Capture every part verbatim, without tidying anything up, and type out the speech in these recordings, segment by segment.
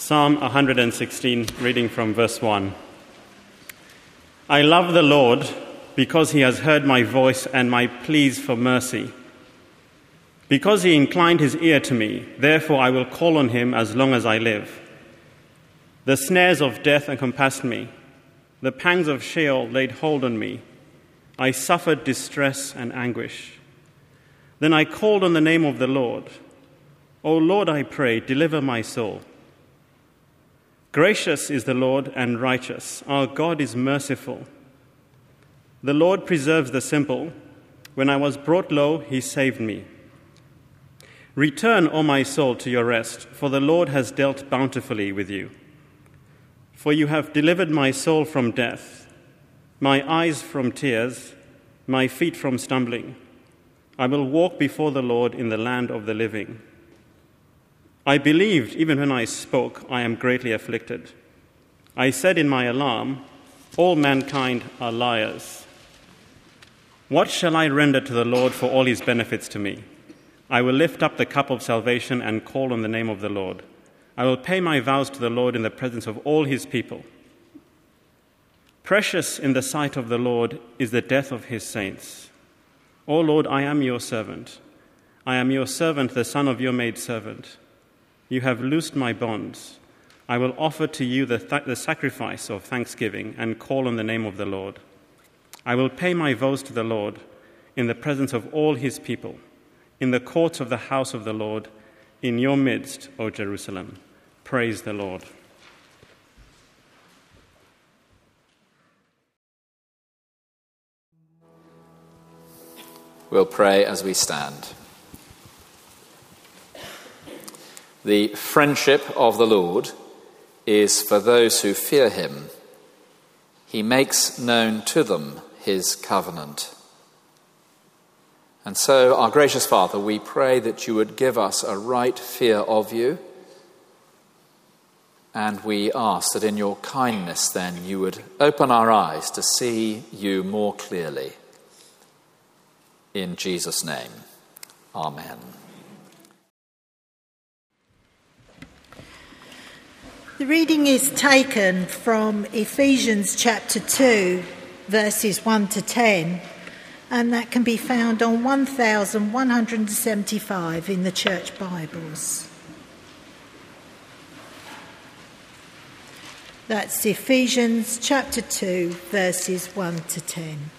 Psalm one hundred sixteen, reading from verse one. I love the Lord because he has heard my voice and my pleas for mercy. Because he inclined his ear to me, therefore I will call on him as long as I live. The snares of death encompassed me. The pangs of Sheol laid hold on me. I suffered distress and anguish. Then I called on the name of the Lord. O Lord, I pray, deliver my soul. Gracious is the Lord and righteous. Our God is merciful. The Lord preserves the simple. When I was brought low, he saved me. Return, O my soul, to your rest, for the Lord has dealt bountifully with you. For you have delivered my soul from death, my eyes from tears, my feet from stumbling. I will walk before the Lord in the land of the living. I believed even when I spoke, I am greatly afflicted. I said in my alarm, all mankind are liars. What shall I render to the Lord for all his benefits to me? I will lift up the cup of salvation and call on the name of the Lord. I will pay my vows to the Lord in the presence of all his people. Precious in the sight of the Lord is the death of his saints. O Lord, I am your servant. I am your servant, the son of your maidservant. You have loosed my bonds. I will offer to you the, th- the sacrifice of thanksgiving and call on the name of the Lord. I will pay my vows to the Lord in the presence of all his people, in the courts of the house of the Lord, in your midst, O Jerusalem. Praise the Lord. We'll pray as we stand. The friendship of the Lord is for those who fear him. He makes known to them his covenant. And so, our gracious Father, we pray that you would give us a right fear of you, and we ask that in your kindness then you would open our eyes to see you more clearly. In Jesus' name, amen. The reading is taken from Ephesians chapter two, verses one to ten, and that can be found on one thousand one hundred seventy-five in the Church Bibles. That's Ephesians chapter two, verses one to ten.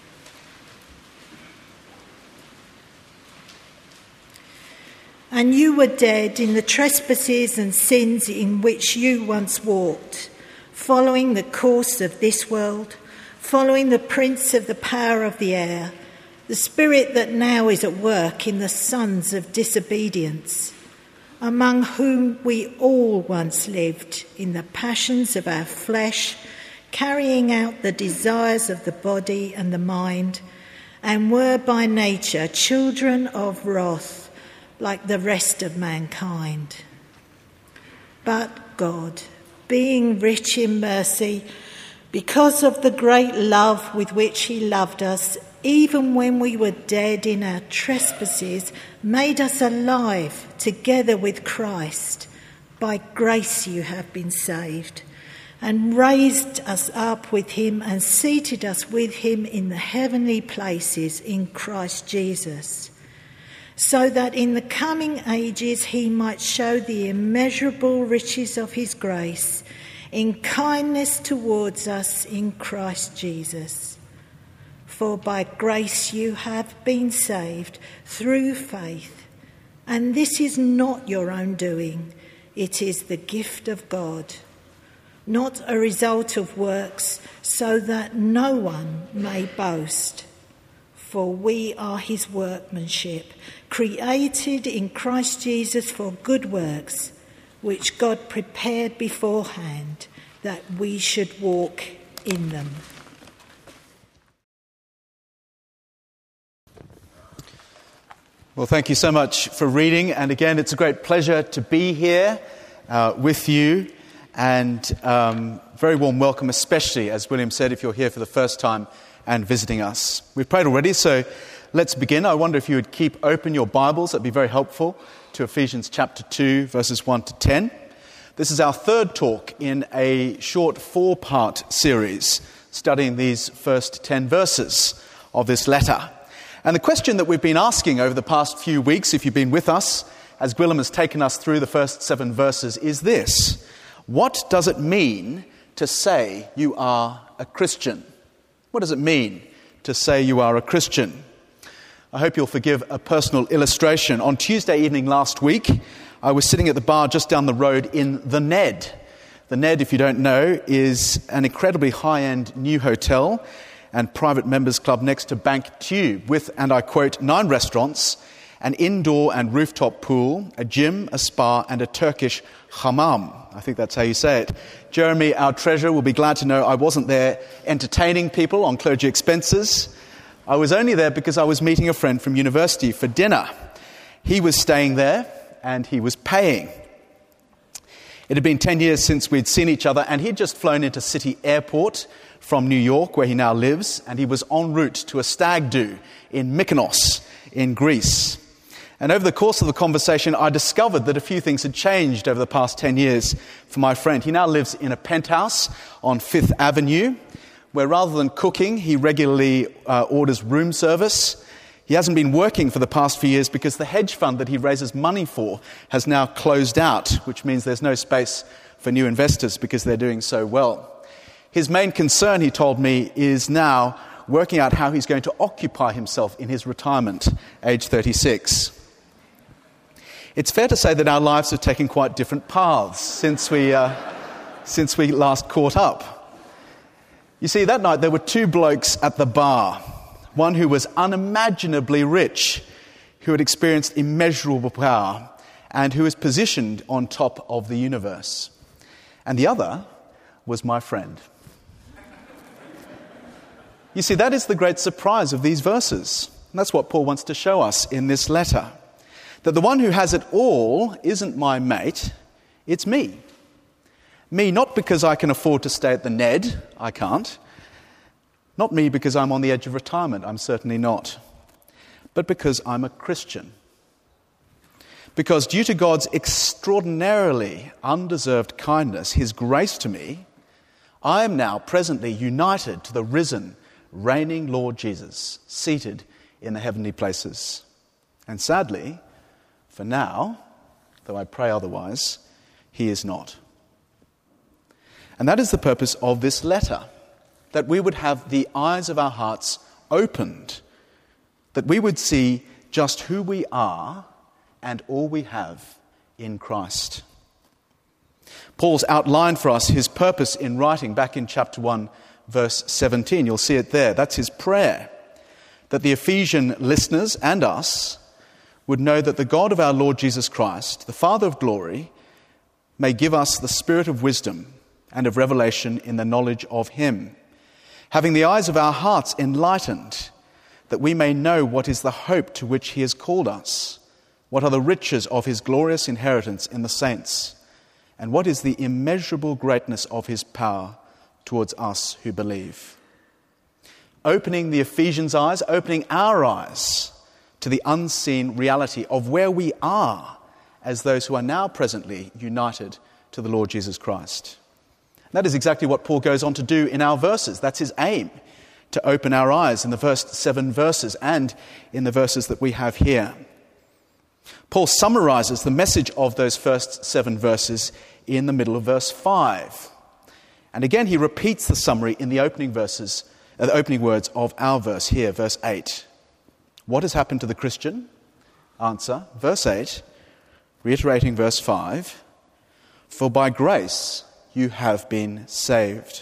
And you were dead in the trespasses and sins in which you once walked, following the course of this world, following the prince of the power of the air, the spirit that now is at work in the sons of disobedience, among whom we all once lived in the passions of our flesh, carrying out the desires of the body and the mind, and were by nature children of wrath, like the rest of mankind. But God, being rich in mercy, because of the great love with which he loved us, even when we were dead in our trespasses, made us alive together with Christ. By grace you have been saved, and raised us up with him and seated us with him in the heavenly places in Christ Jesus, so that in the coming ages he might show the immeasurable riches of his grace in kindness towards us in Christ Jesus. For by grace you have been saved through faith, and this is not your own doing, it is the gift of God, not a result of works, so that no one may boast. For we are his workmanship, created in Christ Jesus for good works, which God prepared beforehand that we should walk in them. Well, thank you so much for reading. And again, it's a great pleasure to be here uh, with you. And um, very warm welcome, especially, as William said, if you're here for the first time and visiting us. We've prayed already, so let's begin. I wonder if you would keep open your Bibles. That'd be very helpful, to Ephesians chapter two, verses one to ten. This is our third talk in a short four-part series studying these first ten verses of this letter. And the question that we've been asking over the past few weeks, if you've been with us, as Gwilym has taken us through the first seven verses, is this: what does it mean to say you are a Christian? What does it mean to say you are a Christian? I hope you'll forgive a personal illustration. On Tuesday evening last week, I was sitting at the bar just down the road in The Ned. The Ned, if you don't know, is an incredibly high-end new hotel and private members club next to Bank Tube with, and I quote, nine restaurants, an indoor and rooftop pool, a gym, a spa, and a Turkish hammam. I think that's how you say it. Jeremy, our treasurer, will be glad to know I wasn't there entertaining people on clergy expenses. I was only there because I was meeting a friend from university for dinner. He was staying there, and he was paying. It had been ten years since we'd seen each other, and he'd just flown into City Airport from New York, where he now lives, and he was en route to a stag do in Mykonos in Greece. And over the course of the conversation, I discovered that a few things had changed over the past ten years for my friend. He now lives in a penthouse on Fifth Avenue, where rather than cooking, he regularly uh, orders room service. He hasn't been working for the past few years because the hedge fund that he raises money for has now closed out, which means there's no space for new investors because they're doing so well. His main concern, he told me, is now working out how he's going to occupy himself in his retirement, age thirty-six. It's fair to say that our lives have taken quite different paths since we, uh, since we last caught up. You see, that night there were two blokes at the bar. One who was unimaginably rich, who had experienced immeasurable power, and who was positioned on top of the universe. And the other was my friend. You see, that is the great surprise of these verses. And that's what Paul wants to show us in this letter. That the one who has it all isn't my mate, it's me. Me, not because I can afford to stay at the Ned, I can't. Not me because I'm on the edge of retirement, I'm certainly not. But because I'm a Christian. Because due to God's extraordinarily undeserved kindness, his grace to me, I am now presently united to the risen, reigning Lord Jesus, seated in the heavenly places. And sadly, for now, though I pray otherwise, he is not. And that is the purpose of this letter. That we would have the eyes of our hearts opened, that we would see just who we are and all we have in Christ. Paul's outlined for us his purpose in writing back in chapter one, verse seventeen. You'll see it there. That's his prayer, that the Ephesian listeners and us would know that the God of our Lord Jesus Christ, the Father of glory, may give us the spirit of wisdom and of revelation in the knowledge of him, having the eyes of our hearts enlightened, that we may know what is the hope to which he has called us, what are the riches of his glorious inheritance in the saints, and what is the immeasurable greatness of his power towards us who believe. Opening the Ephesians' eyes, opening our eyes to the unseen reality of where we are as those who are now presently united to the Lord Jesus Christ. That is exactly what Paul goes on to do in our verses. That's his aim, to open our eyes in the first seven verses and in the verses that we have here. Paul summarizes the message of those first seven verses in the middle of verse five. And again, he repeats the summary in the opening verses, uh, the opening words of our verse here, verse eight. What has happened to the Christian? Answer, verse eight, reiterating verse five. For by grace you have been saved.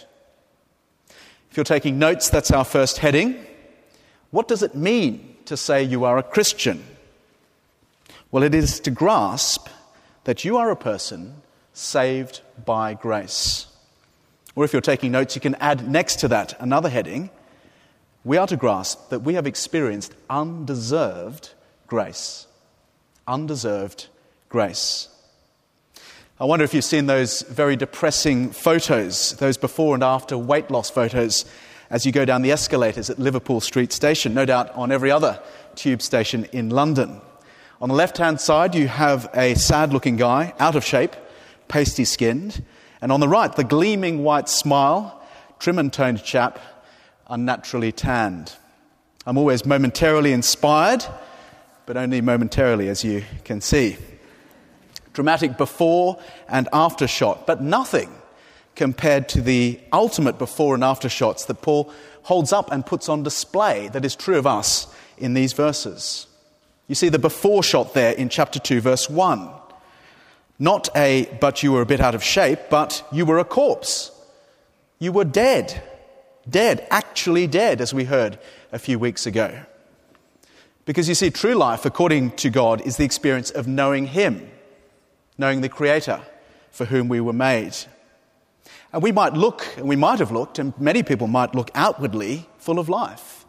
If you're taking notes, that's our first heading. What does it mean to say you are a Christian? Well, it is to grasp that you are a person saved by grace. Or if you're taking notes, you can add next to that another heading. We are to grasp that we have experienced undeserved grace. Undeserved grace. I wonder if you've seen those very depressing photos, those before and after weight loss photos, as you go down the escalators at Liverpool Street Station, no doubt on every other tube station in London. On the left-hand side, you have a sad-looking guy, out of shape, pasty-skinned. And on the right, the gleaming white smile, trim and toned chap, unnaturally tanned. I'm always momentarily inspired, but only momentarily, as you can see. Dramatic before and after shot, but nothing compared to the ultimate before and after shots that Paul holds up and puts on display that is true of us in these verses. You see the before shot there in chapter two, verse one. Not a, but you were a bit out of shape, but you were a corpse. You were dead. Dead, actually dead, as we heard a few weeks ago. Because you see, true life, according to God, is the experience of knowing Him, knowing the Creator for whom we were made. And we might look, and we might have looked, and many people might look outwardly full of life.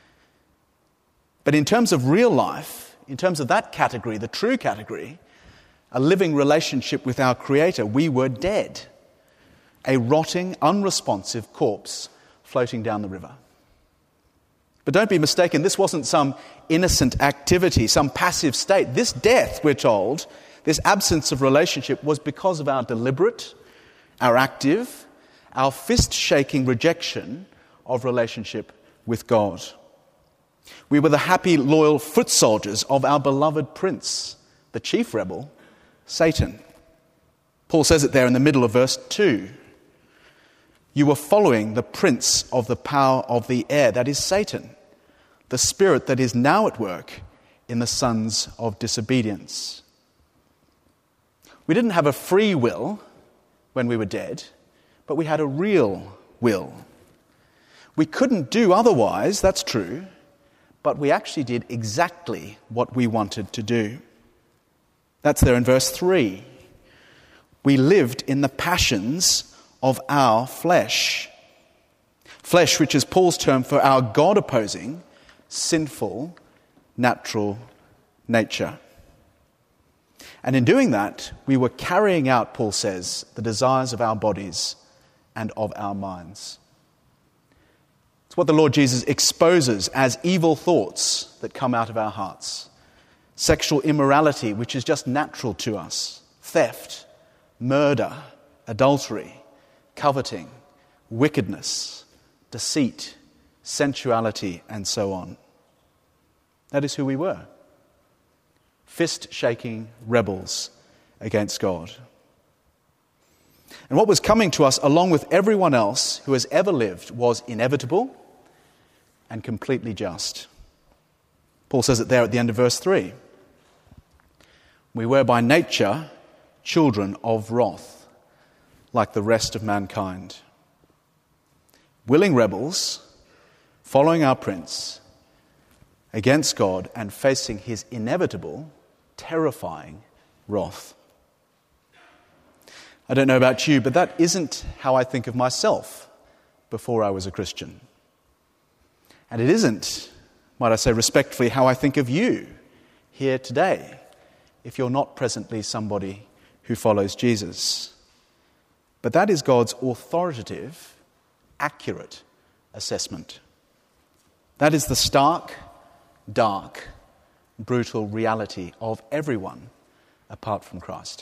But in terms of real life, in terms of that category, the true category, a living relationship with our Creator, we were dead. A rotting, unresponsive corpse floating down the river. But don't be mistaken, this wasn't some innocent activity, some passive state. This death, we're told, this absence of relationship was because of our deliberate, our active, our fist-shaking rejection of relationship with God. We were the happy, loyal foot soldiers of our beloved prince, the chief rebel, Satan. Paul says it there in the middle of verse two. You were following the prince of the power of the air, that is Satan, the spirit that is now at work in the sons of disobedience. We didn't have a free will when we were dead, but we had a real will. We couldn't do otherwise, that's true, but we actually did exactly what we wanted to do. That's there in verse three. We lived in the passions of our flesh. Flesh, which is Paul's term for our God-opposing, sinful, natural nature. And in doing that, we were carrying out, Paul says, the desires of our bodies and of our minds. It's what the Lord Jesus exposes as evil thoughts that come out of our hearts. Sexual immorality, which is just natural to us. Theft, murder, adultery, coveting, wickedness, deceit, sensuality, and so on. That is who we were. Fist-shaking rebels against God. And what was coming to us, along with everyone else who has ever lived, was inevitable and completely just. Paul says it there at the end of verse three. We were by nature children of wrath, like the rest of mankind. Willing rebels, following our prince, against God and facing his inevitable, terrifying wrath. I don't know about you, but that isn't how I think of myself before I was a Christian. And it isn't, might I say respectfully, how I think of you here today, if you're not presently somebody who follows Jesus. But that is God's authoritative, accurate assessment. That is the stark, dark, brutal reality of everyone apart from Christ.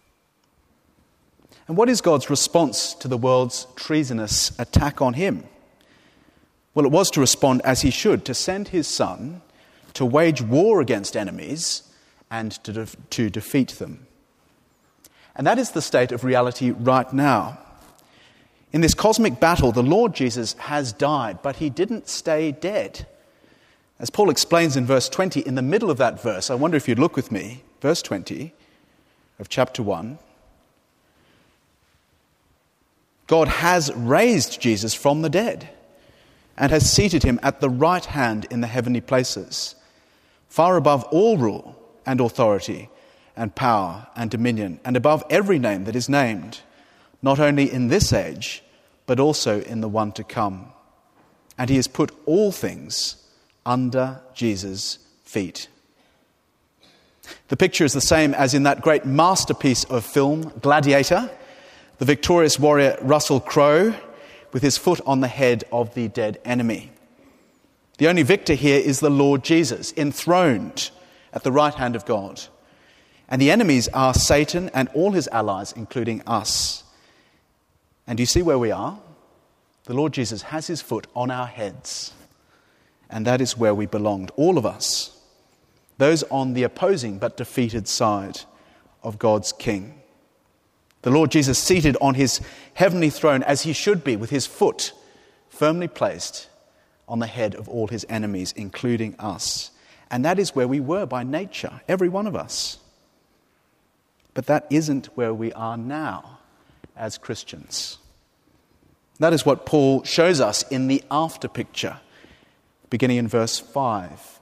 And what is God's response to the world's treasonous attack on him? Well, it was to respond as he should, to send his Son to wage war against enemies and to, de- to defeat them. And that is the state of reality right now. In this cosmic battle, the Lord Jesus has died, but he didn't stay dead. As Paul explains in verse twenty, in the middle of that verse, I wonder if you'd look with me, verse twenty of chapter one. God has raised Jesus from the dead and has seated him at the right hand in the heavenly places, far above all rule and authority and power and dominion, and above every name that is named, not only in this age, but also in the one to come. And he has put all things under Jesus' feet. The picture is the same as in that great masterpiece of film, Gladiator, the victorious warrior Russell Crowe with his foot on the head of the dead enemy. The only victor here is the Lord Jesus, enthroned at the right hand of God. And the enemies are Satan and all his allies, including us. And do you see where we are? The Lord Jesus has his foot on our heads. And that is where we belonged, all of us. Those on the opposing but defeated side of God's King. The Lord Jesus seated on his heavenly throne as he should be, with his foot firmly placed on the head of all his enemies, including us. And that is where we were by nature, every one of us. But that isn't where we are now as Christians. That is what Paul shows us in the after picture, beginning in verse five.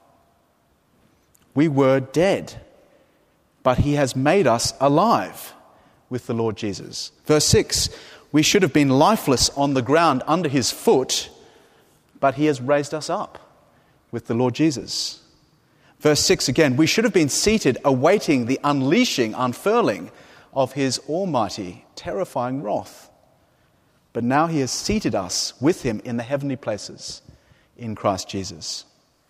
We were dead, but he has made us alive with the Lord Jesus. Verse six, we should have been lifeless on the ground under his foot, but he has raised us up with the Lord Jesus. Verse six again, we should have been seated awaiting the unleashing, unfurling of his almighty, terrifying wrath. But now he has seated us with him in the heavenly places in Christ Jesus.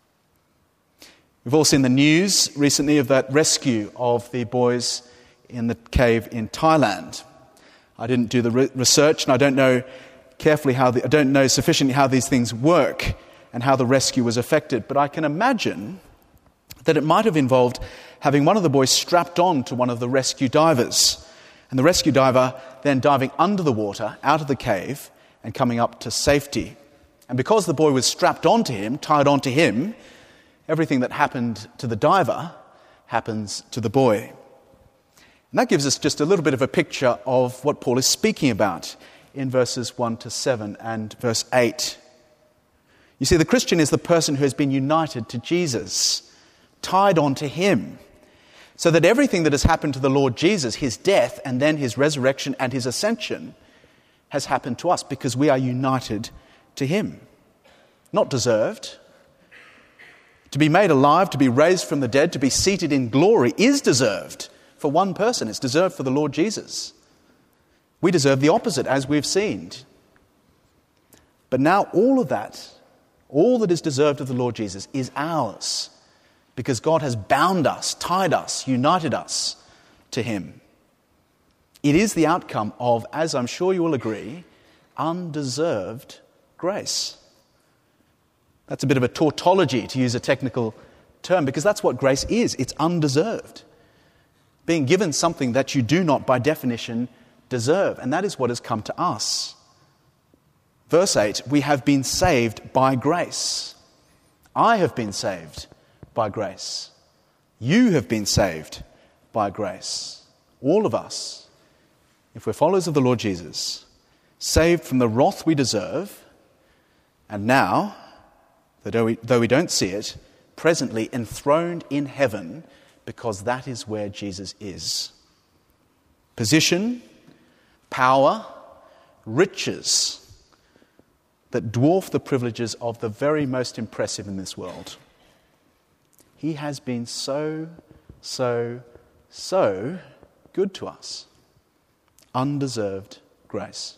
We've all seen the news recently of that rescue of the boys in the cave in Thailand. I didn't do the re- research, and I don't know carefully how the, I don't know sufficiently how these things work and how the rescue was effected. But I can imagine that it might have involved having one of the boys strapped on to one of the rescue divers, and the rescue diver then diving under the water, out of the cave, and coming up to safety. And because the boy was strapped onto him, tied onto him, everything that happened to the diver happens to the boy. And that gives us just a little bit of a picture of what Paul is speaking about in verses one to seven and verse eight. You see, the Christian is the person who has been united to Jesus, tied onto him, so that everything that has happened to the Lord Jesus, his death and then his resurrection and his ascension, has happened to us because we are united to him. Not deserved. To be made alive, to be raised from the dead, to be seated in glory is deserved for one person. It's deserved for the Lord Jesus. We deserve the opposite, as we've seen. But now all of that, all that is deserved of the Lord Jesus, is ours, because God has bound us, tied us, united us to him. It is the outcome of, as I'm sure you will agree, undeserved grace. That's a bit of a tautology, to use a technical term, because that's what grace is. It's undeserved. Being given something that you do not, by definition, deserve. And that is what has come to us. Verse eight, we have been saved by grace. I have been saved by grace. You have been saved by grace. All of us, if we're followers of the Lord Jesus, saved from the wrath we deserve, and now, though we, though we don't see it, presently enthroned in heaven, because that is where Jesus is. Position, power, riches that dwarf the privileges of the very most impressive in this world. He has been so, so, so good to us. Undeserved grace.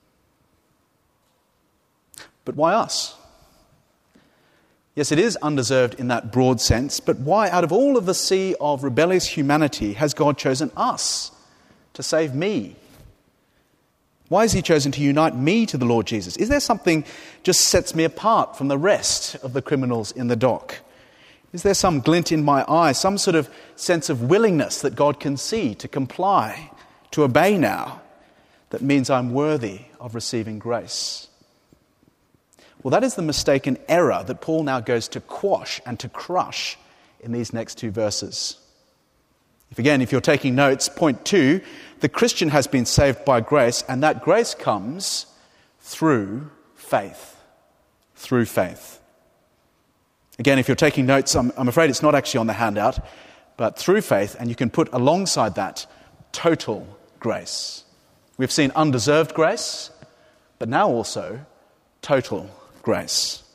But why us? Yes, it is undeserved in that broad sense, but why, out of all of the sea of rebellious humanity, has God chosen us to save me? Why has he chosen to unite me to the Lord Jesus? Is there something just sets me apart from the rest of the criminals in the dock? Is there some glint in my eye, some sort of sense of willingness that God can see to comply, to obey now, that means I'm worthy of receiving grace? Well, that is the mistaken error that Paul now goes to quash and to crush in these next two verses. If again, if you're taking notes, point two, the Christian has been saved by grace, and that grace comes through faith. Through faith. Again, if you're taking notes, I'm, I'm afraid it's not actually on the handout, but through faith, and you can put alongside that total grace. We've seen undeserved grace, but now also total grace.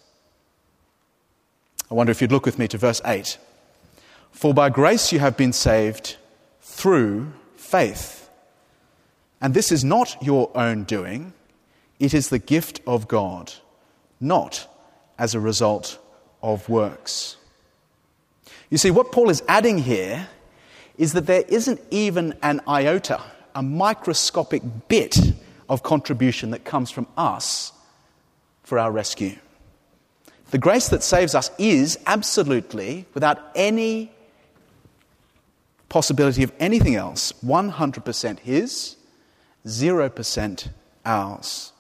I wonder if you'd look with me to verse eight. For by grace you have been saved through faith. And this is not your own doing, it is the gift of God, not as a result of works. You see, what Paul is adding here is that there isn't even an iota, a microscopic bit of contribution that comes from us for our rescue. The grace that saves us is absolutely, without any possibility of anything else, one hundred percent His, zero percent ours.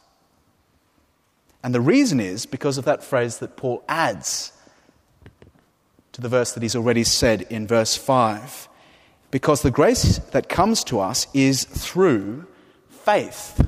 And the reason is because of that phrase that Paul adds to the verse that he's already said in verse five. Because the grace that comes to us is through faith.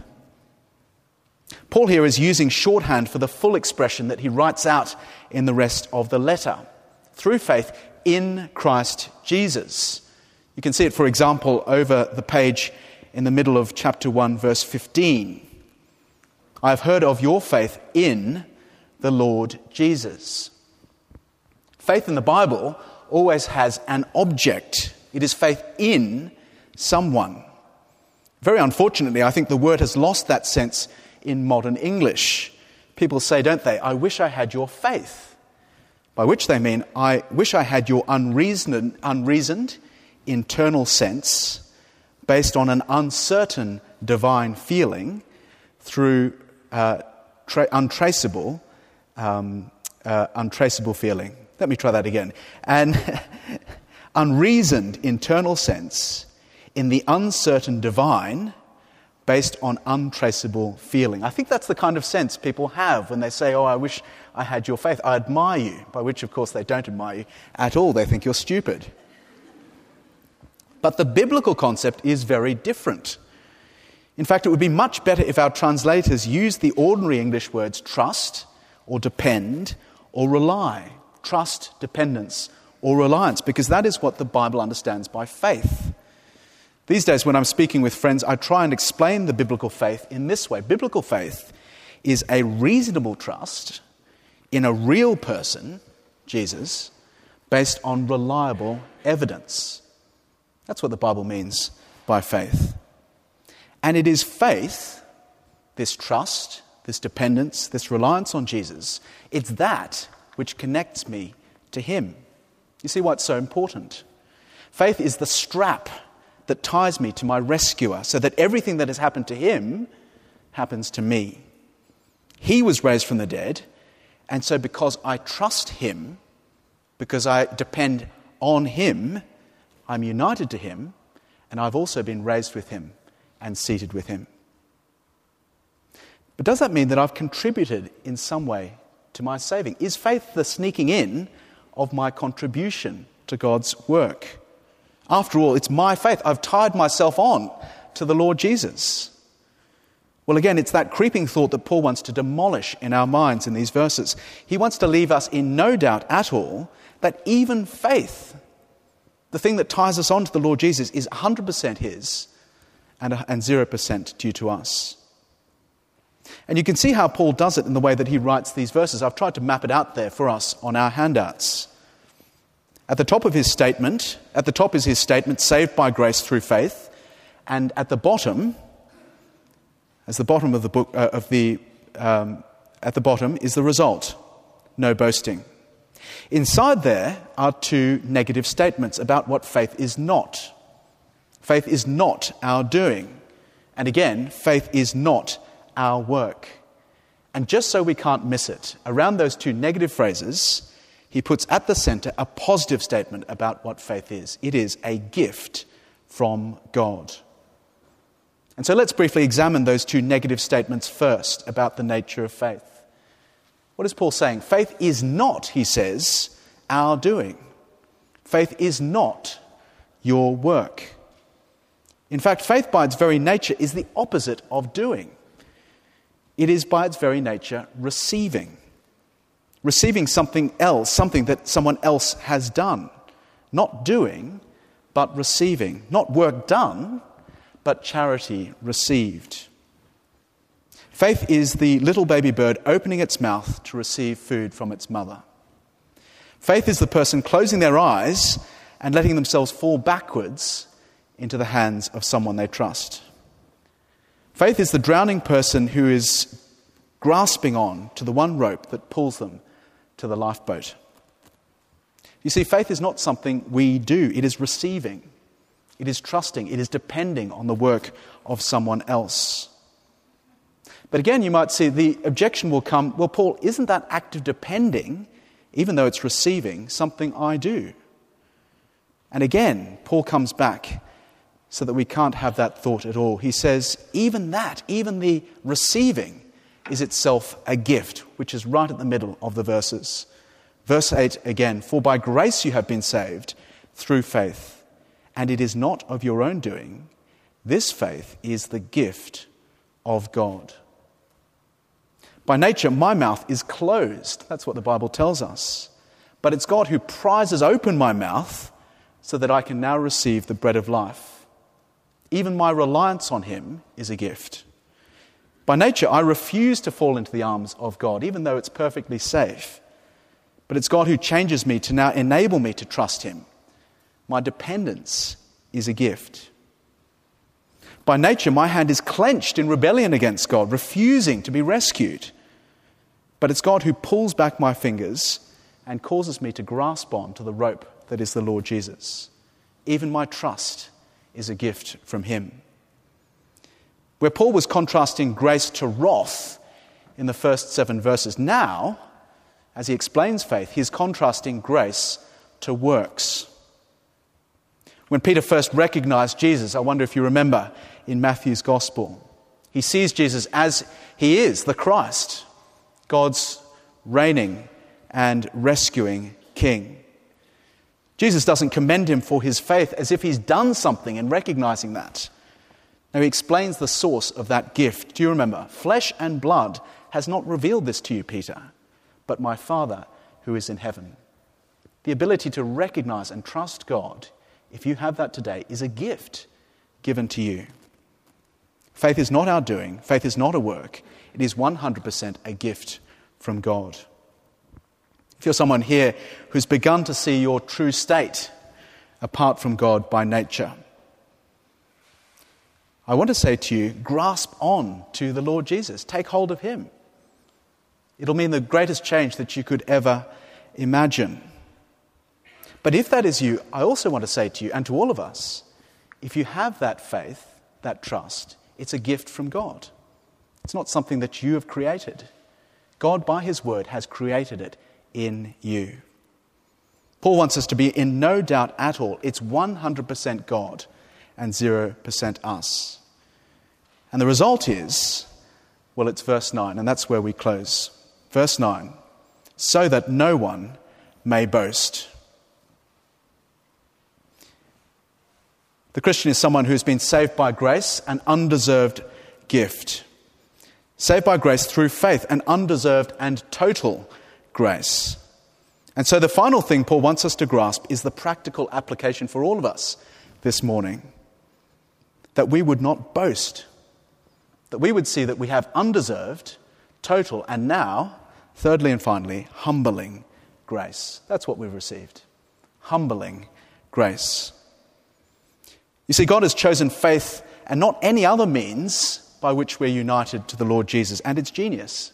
Paul here is using shorthand for the full expression that he writes out in the rest of the letter. Through faith in Christ Jesus. You can see it, for example, over the page in the middle of chapter one, verse fifteen. I have heard of your faith in the Lord Jesus. Faith in the Bible always has an object. It is faith in someone. Very unfortunately, I think the word has lost that sense in modern English. People say, don't they, I wish I had your faith. By which they mean, I wish I had your unreasoned, unreasoned internal sense based on an uncertain divine feeling through uh, tra- untraceable, um, uh, untraceable feeling. Let me try that again. An unreasoned internal sense in the uncertain divine based on untraceable feeling. I think that's the kind of sense people have when they say, oh, I wish I had your faith. I admire you, by which, of course, they don't admire you at all. They think you're stupid. But the biblical concept is very different. In fact, it would be much better if our translators used the ordinary English words trust or depend or rely. Trust, dependence, or reliance, because that is what the Bible understands by faith. These days, when I'm speaking with friends, I try and explain the biblical faith in this way. Biblical faith is a reasonable trust in a real person, Jesus, based on reliable evidence. That's what the Bible means by faith. And it is faith, this trust, this dependence, this reliance on Jesus, it's that which connects me to Him. You see why it's so important? Faith is the strap that ties me to my rescuer so that everything that has happened to Him happens to me. He was raised from the dead, and so because I trust Him, because I depend on Him, I'm united to Him, and I've also been raised with Him and seated with Him. But does that mean that I've contributed in some way to my saving? Is faith the sneaking in of my contribution to God's work? After all, it's my faith. I've tied myself on to the Lord Jesus. Well, again, it's that creeping thought that Paul wants to demolish in our minds in these verses. He wants to leave us in no doubt at all that even faith, the thing that ties us on to the Lord Jesus, is one hundred percent His and, and zero percent due to us. And you can see how Paul does it in the way that he writes these verses. I've tried to map it out there for us on our handouts. At the top of his statement, at the top is his statement, saved by grace through faith. And at the bottom, as the bottom of the book, uh, of the, um, at the bottom is the result, no boasting. Inside there are two negative statements about what faith is not. Faith is not our doing. And again, faith is not our work. And just so we can't miss it, around those two negative phrases, he puts at the center a positive statement about what faith is. It is a gift from God. And so let's briefly examine those two negative statements first about the nature of faith. What is Paul saying? Faith is not, he says, our doing. Faith is not your work. In fact, faith by its very nature is the opposite of doing. It is by its very nature receiving. Receiving something else, something that someone else has done. Not doing, but receiving. Not work done, but charity received. Faith is the little baby bird opening its mouth to receive food from its mother. Faith is the person closing their eyes and letting themselves fall backwards into the hands of someone they trust. Faith is the drowning person who is grasping on to the one rope that pulls them to the lifeboat. You see, faith is not something we do. It is receiving. It is trusting. It is depending on the work of someone else. But again, you might see the objection will come, well, Paul, isn't that act of depending, even though it's receiving, something I do? And again, Paul comes back so that we can't have that thought at all. He says, even that, even the receiving, is itself a gift, which is right at the middle of the verses. Verse eight again, for by grace you have been saved through faith, and it is not of your own doing. This faith is the gift of God. By nature, my mouth is closed. That's what the Bible tells us. But it's God who prizes open my mouth so that I can now receive the bread of life. Even my reliance on him is a gift. By nature, I refuse to fall into the arms of God, even though it's perfectly safe. But it's God who changes me to now enable me to trust him. My dependence is a gift. By nature, my hand is clenched in rebellion against God, refusing to be rescued. But it's God who pulls back my fingers and causes me to grasp on to the rope that is the Lord Jesus. Even my trust is a gift from him. Where Paul was contrasting grace to wrath in the first seven verses, now, as he explains faith, he's contrasting grace to works. When Peter first recognized Jesus, I wonder if you remember, in Matthew's Gospel, he sees Jesus as he is, the Christ, God's reigning and rescuing King. Jesus doesn't commend him for his faith as if he's done something in recognizing that. Now he explains the source of that gift. Do you remember? Flesh and blood has not revealed this to you, Peter, but my Father who is in heaven. The ability to recognize and trust God, if you have that today, is a gift given to you. Faith is not our doing. Faith is not a work. It is one hundred percent a gift from God. If you're someone here who's begun to see your true state apart from God by nature, I want to say to you, grasp on to the Lord Jesus. Take hold of him. It'll mean the greatest change that you could ever imagine. But if that is you, I also want to say to you and to all of us, if you have that faith, that trust, it's a gift from God. It's not something that you have created. God, by his word, has created it in you. Paul wants us to be in no doubt at all. It's one hundred percent God and zero percent us. And the result is, well, it's verse nine, and that's where we close. Verse nine, so that no one may boast. The Christian is someone who's been saved by grace, an undeserved gift. Saved by grace through faith, an undeserved and total grace. And so the final thing Paul wants us to grasp is the practical application for all of us this morning. That we would not boast. That we would see that we have undeserved, total, and now, thirdly and finally, humbling grace. That's what we've received. Humbling grace. You see, God has chosen faith and not any other means by which we're united to the Lord Jesus, and it's genius.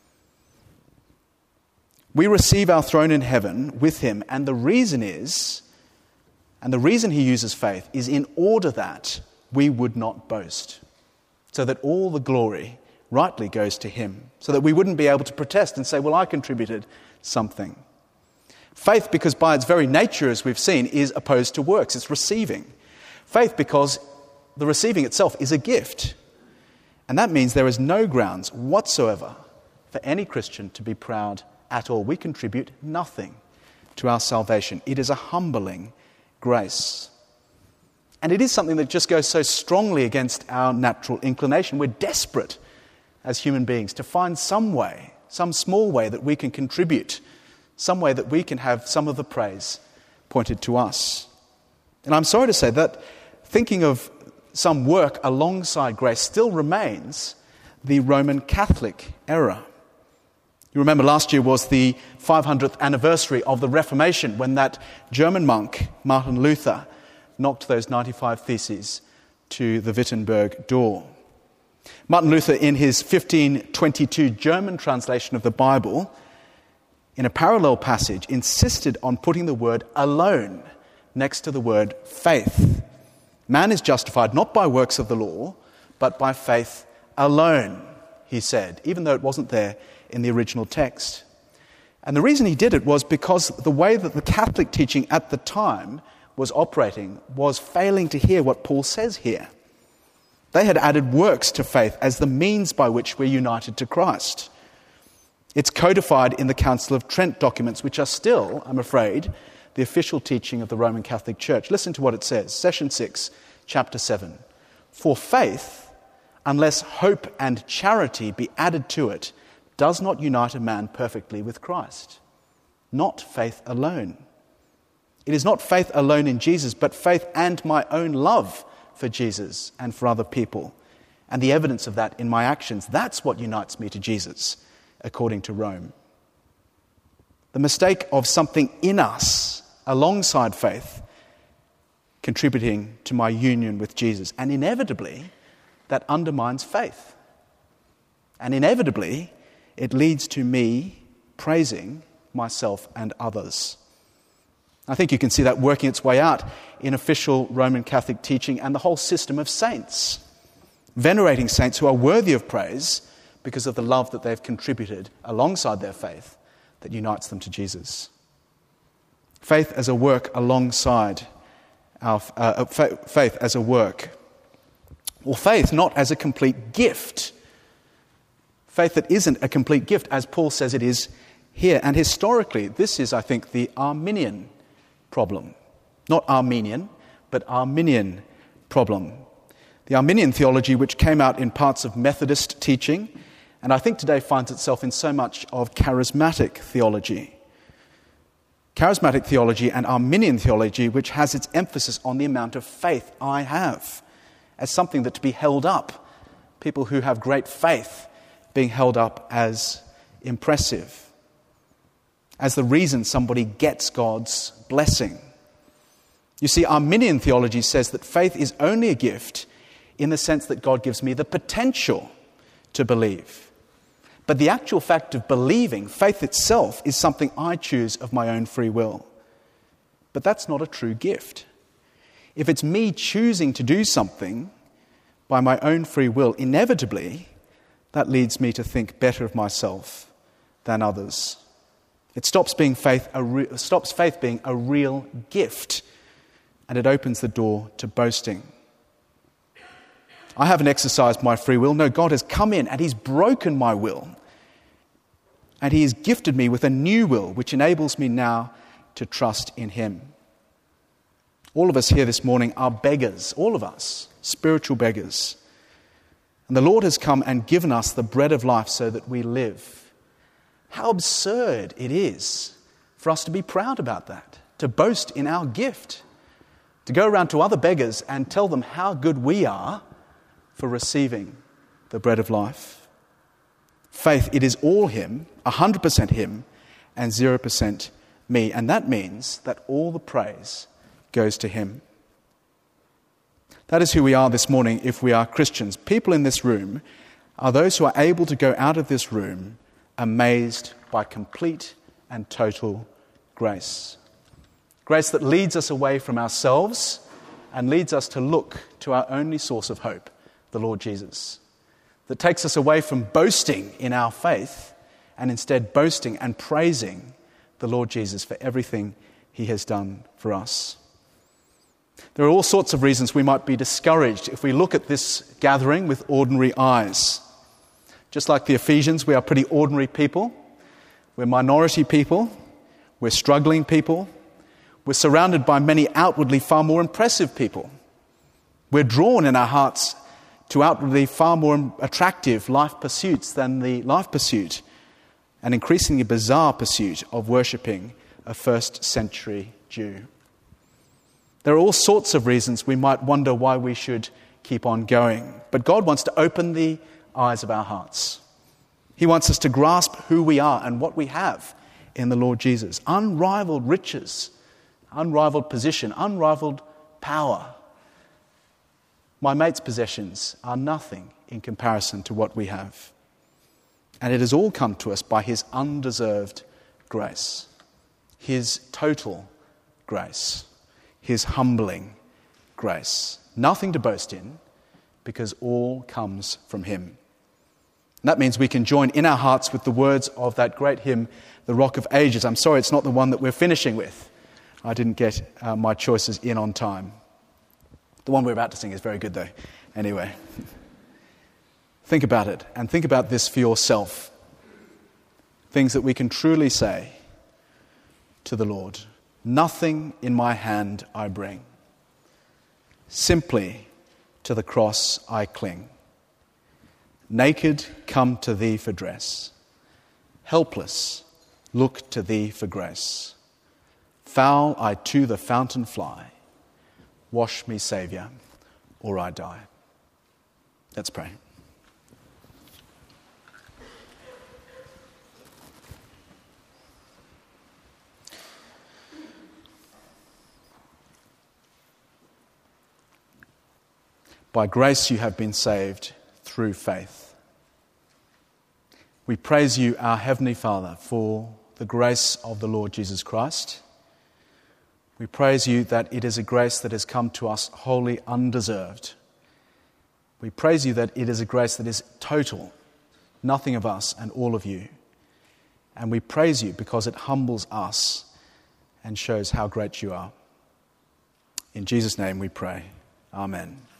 We receive our throne in heaven with him, and the reason is, and the reason he uses faith is in order that we would not boast, so that all the glory rightly goes to him, so that we wouldn't be able to protest and say, well, I contributed something. Faith, because by its very nature, as we've seen, is opposed to works. It's receiving. Faith, because the receiving itself is a gift. And that means there is no grounds whatsoever for any Christian to be proud at all. We contribute nothing to our salvation. It is a humbling grace. And it is something that just goes so strongly against our natural inclination. We're desperate as human beings to find some way, some small way that we can contribute, some way that we can have some of the praise pointed to us. And I'm sorry to say that thinking of some work alongside grace still remains the Roman Catholic error. You remember last year was the five hundredth anniversary of the Reformation, when that German monk, Martin Luther, knocked those ninety-five theses to the Wittenberg door. Martin Luther, in his fifteen twenty-two German translation of the Bible, in a parallel passage, insisted on putting the word alone next to the word faith Man is justified not by works of the law, but by faith alone, he said, even though it wasn't there in the original text. And the reason he did it was because the way that the Catholic teaching at the time was operating was failing to hear what Paul says here. They had added works to faith as the means by which we're united to Christ. It's codified in the Council of Trent documents, which are still, I'm afraid, the official teaching of the Roman Catholic Church. Listen to what it says, Session six, Chapter seven. For faith, unless hope and charity be added to it, does not unite a man perfectly with Christ. Not faith alone. It is not faith alone in Jesus, but faith and my own love for Jesus and for other people, and the evidence of that in my actions. That's what unites me to Jesus, according to Rome. The mistake of something in us alongside faith contributing to my union with Jesus, and inevitably that undermines faith. And inevitably it leads to me praising myself and others. I think you can see that working its way out in official Roman Catholic teaching and the whole system of saints, venerating saints who are worthy of praise because of the love that they've contributed alongside their faith that unites them to Jesus. Faith as a work alongside our uh, faith as a work, or faith not as a complete gift. Faith that isn't a complete gift, as Paul says it is here. And historically, this is, I think, the Arminian problem. Not Armenian, but Arminian problem. The Arminian theology, which came out in parts of Methodist teaching, and I think today finds itself in so much of charismatic theology. Charismatic theology and Arminian theology, which has its emphasis on the amount of faith I have as something that to be held up. People who have great faith being held up as impressive, as the reason somebody gets God's blessing. You see, Arminian theology says that faith is only a gift in the sense that God gives me the potential to believe. But the actual fact of believing, faith itself, is something I choose of my own free will. But that's not a true gift. If it's me choosing to do something by my own free will, inevitably, that leads me to think better of myself than others. It stops being faith a re- stops faith being a real gift, and it opens the door to boasting. I haven't exercised my free will. No, God has come in and he's broken my will. And he has gifted me with a new will, which enables me now to trust in him. All of us here this morning are beggars, all of us, spiritual beggars. And the Lord has come and given us the bread of life so that we live. How absurd it is for us to be proud about that, to boast in our gift, to go around to other beggars and tell them how good we are for receiving the bread of life. Faith, it is all him, one hundred percent him, and zero percent me. And that means that all the praise goes to him. That is who we are this morning if we are Christians. People in this room are those who are able to go out of this room amazed by complete and total grace. Grace that leads us away from ourselves and leads us to look to our only source of hope, the Lord Jesus. That takes us away from boasting in our faith and instead boasting and praising the Lord Jesus for everything he has done for us. There are all sorts of reasons we might be discouraged if we look at this gathering with ordinary eyes. Just like the Ephesians, we are pretty ordinary people. We're minority people. We're struggling people. We're surrounded by many outwardly far more impressive people. We're drawn in our hearts to outwardly far more attractive life pursuits than the life pursuit, an increasingly bizarre pursuit of worshipping a first century Jew. There are all sorts of reasons we might wonder why we should keep on going. But God wants to open the eyes of our hearts. He wants us to grasp who we are and what we have in the Lord Jesus. Unrivaled riches, unrivaled position, unrivaled power. My mate's possessions are nothing in comparison to what we have. And it has all come to us by his undeserved grace, his total grace, his humbling grace. Nothing to boast in, because all comes from him. And that means we can join in our hearts with the words of that great hymn, The Rock of Ages. I'm sorry, it's not the one that we're finishing with. I didn't get uh, my choices in on time. The one we're about to sing is very good, though. Anyway, think about it, and think about this for yourself. Things that we can truly say to the Lord. Nothing in my hand I bring. Simply to the cross I cling. Naked, come to thee for dress. Helpless, look to thee for grace. Foul, I to the fountain fly. Wash me, Saviour, or I die. Let's pray. By grace you have been saved through faith. We praise you, our Heavenly Father, for the grace of the Lord Jesus Christ. We praise you that it is a grace that has come to us wholly undeserved. We praise you that it is a grace that is total, nothing of us and all of you. And we praise you because it humbles us and shows how great you are. In Jesus' name we pray. Amen.